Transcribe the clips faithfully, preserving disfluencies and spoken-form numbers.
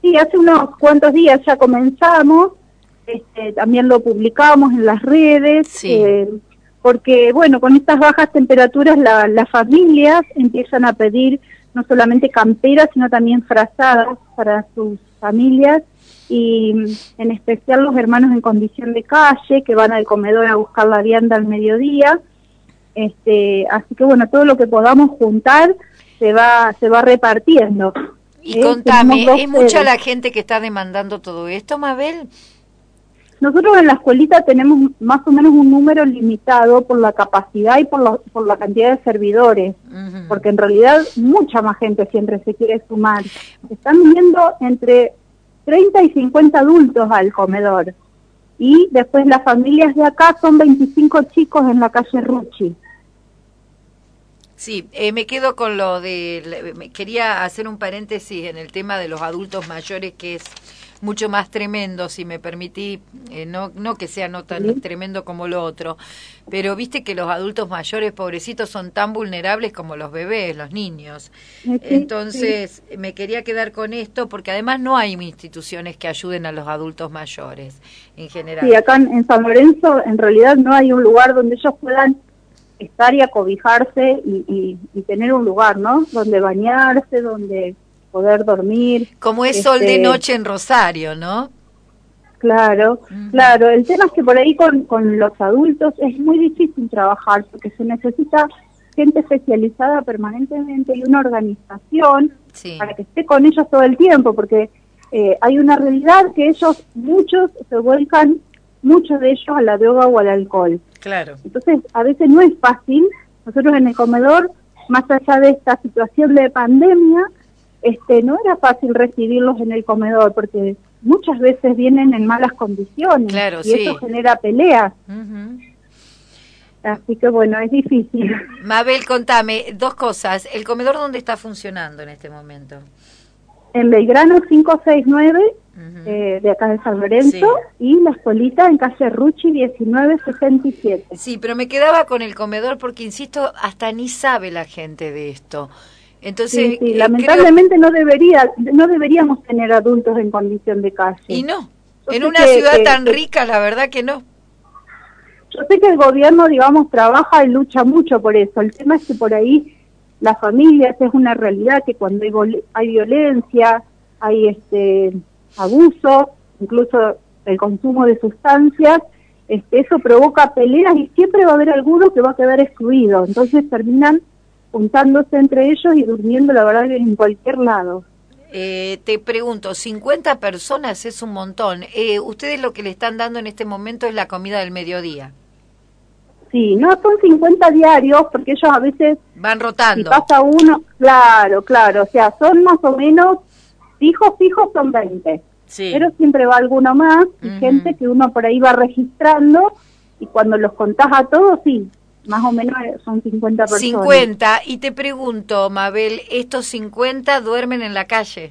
sí, hace unos cuantos días ya comenzamos, este, también lo publicamos en las redes, Sí. eh, porque bueno, con estas bajas temperaturas la, las familias empiezan a pedir no solamente camperas, sino también frazadas para sus familias, y en especial los hermanos en condición de calle, que van al comedor a buscar la vianda al mediodía. Este, así que bueno, todo lo que podamos juntar se va se va repartiendo. Y ¿eh? contame, Tenemos ¿es dos mucha sedes. la gente que está demandando todo esto, Mabel? Nosotros en la escuelita tenemos más o menos un número limitado por la capacidad y por, lo, por la cantidad de servidores, Uh-huh. porque en realidad mucha más gente siempre se quiere sumar. Están viniendo entre treinta y cincuenta adultos al comedor, y después las familias de acá son veinticinco chicos en la calle Rucci. Sí, eh, me quedo con lo de... Me quería hacer un paréntesis en el tema de los adultos mayores, que es mucho más tremendo, si me permití, eh, no no que sea no tan ¿Sí? tremendo como lo otro, pero viste que los adultos mayores, pobrecitos, son tan vulnerables como los bebés, los niños. Sí, Entonces, sí. me quería quedar con esto, porque además no hay instituciones que ayuden a los adultos mayores, en general. Sí, acá en, en San Lorenzo en realidad no hay un lugar donde ellos puedan estar y acobijarse y, y, y tener un lugar, ¿no? Donde bañarse, donde poder dormir. Como es este, sol de noche en Rosario, ¿no? Claro, Uh-huh. claro. El tema es que por ahí con, con los adultos es muy difícil trabajar porque se necesita gente especializada permanentemente y una organización Sí. para que esté con ellos todo el tiempo, porque eh, hay una realidad que ellos, muchos se vuelcan, muchos de ellos a la droga o al alcohol. Claro. Entonces, a veces no es fácil. Nosotros en el comedor, más allá de esta situación de pandemia, este, no era fácil recibirlos en el comedor, porque muchas veces vienen en malas condiciones, Claro, y sí. eso genera peleas. Uh-huh. Así que bueno, es difícil. Mabel, contame dos cosas. ¿El comedor dónde está funcionando en este momento? En Belgrano quinientos sesenta y nueve, Uh-huh. eh, de acá de San Lorenzo, Sí. y la escuelita en calle Rucci diecinueve sesenta y siete. Sí, pero me quedaba con el comedor porque, insisto, hasta ni sabe la gente de esto. Entonces, Sí, sí, eh, lamentablemente creo... no debería, no deberíamos tener adultos en condición de calle. Y no, Yo en sé una que, ciudad que, tan que, rica, la verdad que no. Yo sé que el gobierno, digamos, trabaja y lucha mucho por eso. El tema es que por ahí las familias es una realidad que cuando hay, vol- hay violencia, hay este abuso, incluso el consumo de sustancias, este, eso provoca peleas y siempre va a haber alguno que va a quedar excluido. Entonces terminan juntándose entre ellos y durmiendo, la verdad, en cualquier lado. Eh, te pregunto, cincuenta personas es un montón. Eh, ustedes lo que le están dando en este momento es la comida del mediodía. Sí, no son cincuenta diarios, porque ellos a veces, Van si rotando. pasa uno, claro, claro, o sea, son más o menos, fijos, fijos son veinte, Sí. pero siempre va alguno más, y Uh-huh. gente que uno por ahí va registrando, y cuando los contás a todos, sí, más o menos son cincuenta personas. cincuenta, y te pregunto, Mabel, ¿estos cincuenta duermen en la calle?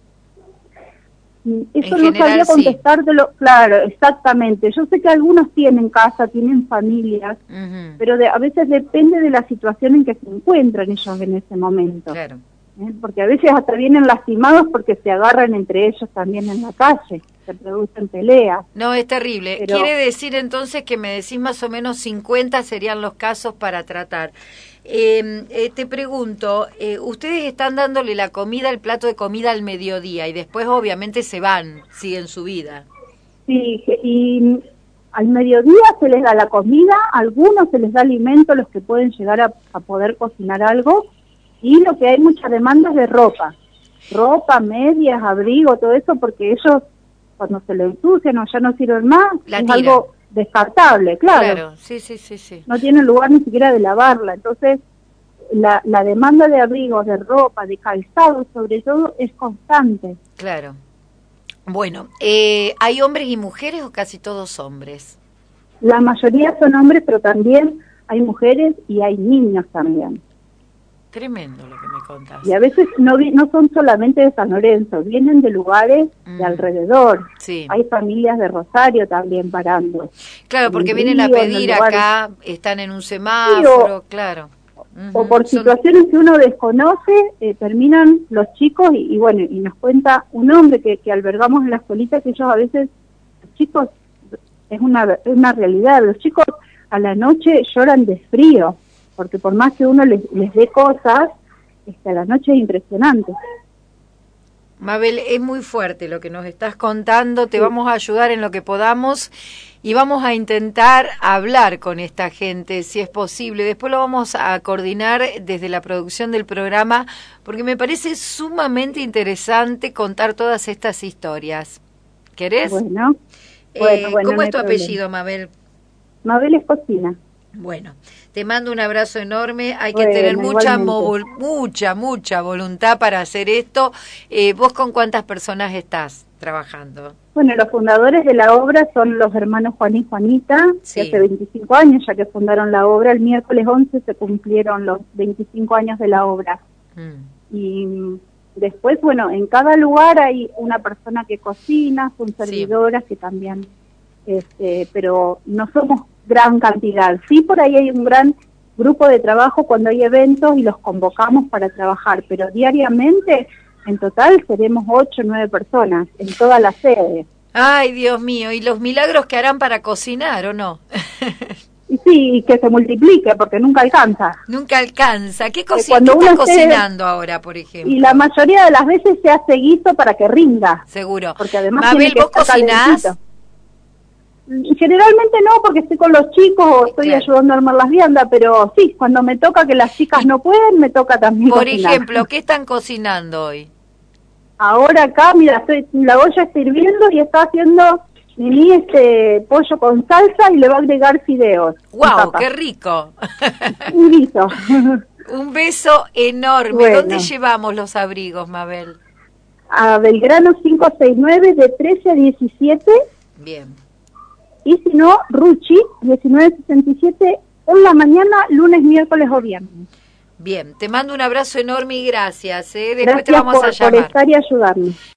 Eso En no general, sabría sí. contestártelo, claro, exactamente. Yo sé que algunos tienen casa, tienen familias, Uh-huh. pero de, a veces depende de la situación en que se encuentran ellos en ese momento. Claro. ¿Eh? Porque a veces hasta vienen lastimados porque se agarran entre ellos también en la calle, se producen peleas. No, es terrible. Pero, Quiere decir entonces que me decís más o menos cincuenta serían los casos para tratar. Eh, eh, te pregunto, eh, ustedes están dándole la comida, el plato de comida al mediodía y después obviamente se van, siguen su vida. sí, y al mediodía se les da la comida, a algunos se les da alimento, los que pueden llegar a, a poder cocinar algo, y lo que hay mucha demanda es de ropa, ropa, medias, abrigo, todo eso, porque ellos cuando se lo ensucian o ya no sirven más, La es tiran. algo descartable, claro. Claro, sí, sí, sí, sí. No tienen lugar ni siquiera de lavarla, entonces la, la demanda de abrigos, de ropa, de calzado, sobre todo, es constante. Claro. Bueno, eh, ¿hay hombres y mujeres o casi todos hombres? La mayoría son hombres, pero también hay mujeres y hay niños también. Tremendo lo que me contás. Y a veces no vi, no son solamente de San Lorenzo, vienen de lugares Mm. de alrededor. Sí. Hay familias de Rosario también parando. Claro, En porque el vienen a río, en pedir los lugares. acá, están en un semáforo, claro. Uh-huh. O por situaciones Son... que uno desconoce, eh, terminan los chicos y, y bueno, y nos cuenta un hombre que, que albergamos en la escuelita que ellos a veces, los chicos, es una, es una realidad, los chicos a la noche lloran de frío, porque por más que uno les, les dé cosas, este, a la noche es impresionante. Mabel, es muy fuerte lo que nos estás contando, te sí. vamos a ayudar en lo que podamos y vamos a intentar hablar con esta gente, si es posible. Después lo vamos a coordinar desde la producción del programa, porque me parece sumamente interesante contar todas estas historias. ¿Querés? Bueno, eh, bueno, bueno ¿Cómo no es tu problema. apellido, Mabel? Mabel Escocina. Bueno, te mando un abrazo enorme, hay que bueno, tener mucha, mucha, mucha voluntad para hacer esto. Eh, ¿Vos con cuántas personas estás trabajando? Bueno, los fundadores de la obra son los hermanos Juan y Juanita, sí. que hace veinticinco años ya que fundaron la obra, el miércoles once se cumplieron los veinticinco años de la obra. Mm. Y después, bueno, en cada lugar hay una persona que cocina, son servidoras sí. que también, este, pero no somos gran cantidad. Sí, por ahí hay un gran grupo de trabajo cuando hay eventos y los convocamos para trabajar, pero diariamente, en total, seremos ocho o nueve personas en toda la sede. Ay, Dios mío, ¿y los milagros que harán para cocinar o no? Y sí, y que se multiplique, porque nunca alcanza. Nunca alcanza. ¿Qué, co- ¿qué estás cocinando se... ahora, por ejemplo? Y la mayoría de las veces se hace guiso para que rinda. Seguro. Porque además Mabel, ¿vos cocinás? Calentito. Generalmente no, porque estoy con los chicos o estoy claro. ayudando a armar las viandas, pero sí, cuando me toca que las chicas no pueden, me toca también Por cocinar. ejemplo, ¿qué están cocinando hoy? Ahora acá, mira, estoy, la olla está hirviendo y está haciendo Mimi este pollo con salsa y le va a agregar fideos. ¡Wow! ¡Qué rico! Un guiso. Un beso enorme. Bueno. ¿Dónde llevamos los abrigos, Mabel? A Belgrano quinientos sesenta y nueve, de trece a diecisiete. Bien. Y si no, Ruchi, diecinueve sesenta y siete, en la mañana, lunes, miércoles o viernes. Bien, te mando un abrazo enorme y gracias. ¿eh? Después Gracias te vamos por, a llamar. por estar y ayudarnos.